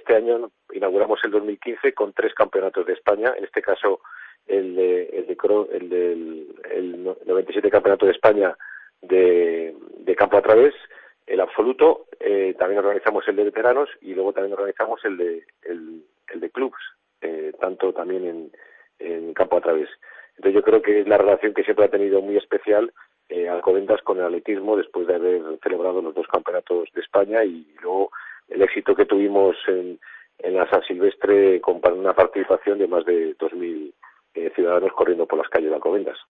este año inauguramos el 2015 con 3 campeonatos de España, en este caso el 97 Campeonato de España de campo a través, el absoluto, también organizamos el de veteranos y luego también organizamos el de clubs, tanto también en campo a través. Entonces yo creo que es la relación que siempre ha tenido muy especial Alcobendas con el atletismo después de haber celebrado los 2 campeonatos de España y luego el éxito que tuvimos en la San Silvestre con una participación de más de 2.000 ciudadanos corriendo por las calles de Alcobendas.